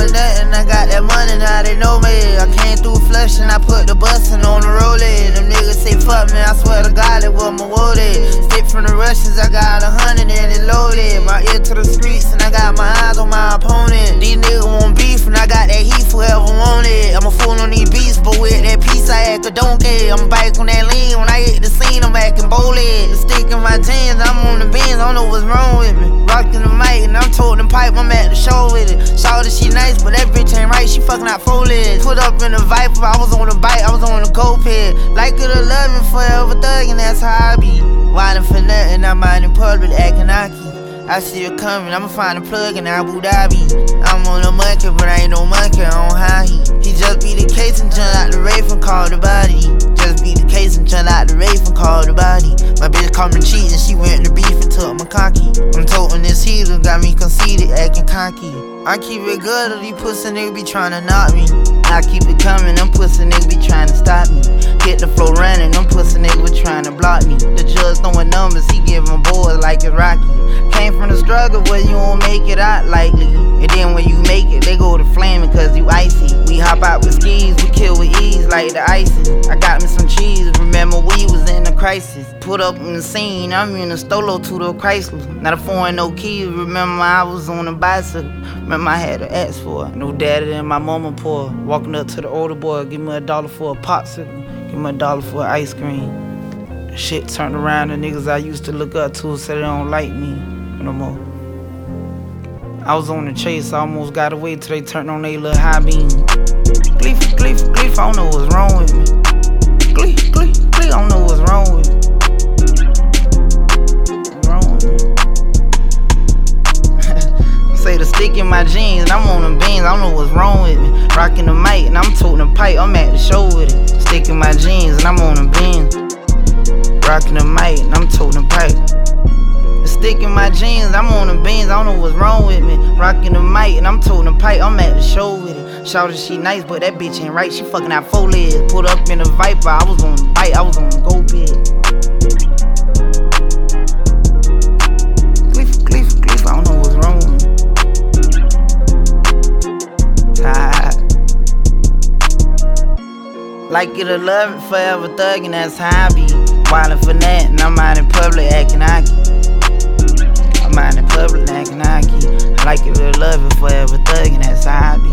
for nothing, I got that money, now they know me. I came through flushing, I put the bustin' on the rollie. Them niggas say fuck me, I swear to God, it was my wooded. Stick from the Russians, I got 100 and it loaded. My ear to the streets, and I got my eyes on my opponent. These niggas want beef, and I got that heat forever want it. I'm a fool on these beats, but with that piece, I act a donkey. I'm back on that lean, when I hit the scene, I'm acting bolded. The stick in my jeans, I'm on the beans, I don't know what's wrong with me. Rockin' the mic, and I'm toting the pipe, I'm at the show with it. Shawty, she nice, but that bitch ain't right, she fucking out 4 legs. Put up in the Viper, I was on the bike, I was on the go-ped. Like it or love it, forever thuggin', that's how I be. Wildin' for nothing, I'm out in public acting hockey. I see her coming, I'ma find a plug in Abu Dhabi. I'm on a monkey, but I ain't no monkey on high heat. He just beat the case and jump out the rafe and call the body. Just beat the case and jump out the rafe and call the body. My bitch called me cheating, she went to beef and took my cocky. I'm toting this heater, got me conceited, acting cocky. I keep it good, or these pussy niggas be tryna knock me. I keep it coming, them pussy niggas be tryna stop me. Hit the floor running, them pussy niggas be tryna block me. The judge throwing numbers, he giving boys like it's Rocky. Came from the struggle where you won't make it out likely. And then when you make it, they go to flaming cause you icy. We hop out with skis, we kill with ease like the ISIS. I got me some cheese, remember we was in a crisis. Put up in the scene, I'm in a Stolo to the Chrysler. Not a foreign, no keys, remember I was on a bicycle. Remember I had to ask for it. No daddy and my mama poor. Walking up to the older boy, give me $1 for a popsicle, give me $1 for ice cream. Shit turned around, the niggas I used to look up to said they don't like me no more. I was on the chase, I almost got away till they turned on they little high beam. Gleef, I don't know what's wrong with me. Gleef, I don't know what's wrong with me. Say the stick in my jeans, and I'm on them beans, I don't know what's wrong with me. Rockin' the mic, and I'm toting the pipe, I'm at the show with it. Stick in my jeans, and I'm on them beans. Rockin' the mic, and I'm toting the pipe. The stick in my jeans, I'm on them beans, I don't know what's wrong with me. Rockin' the mic, and I'm toting the pipe, I'm at the show with it. Shawty, she nice, but that bitch ain't right, she fucking out 4 legs. Put up in the Viper, I was on the bike, I was on the go-bed. Gleef, I don't know what's wrong with me. Like it or love it, forever thuggin', that's how I be. Wildin' for nothing, I'm out in public acting hockey. I'm out in public acting hockey. I like it or love it, forever thuggin', that's how I be.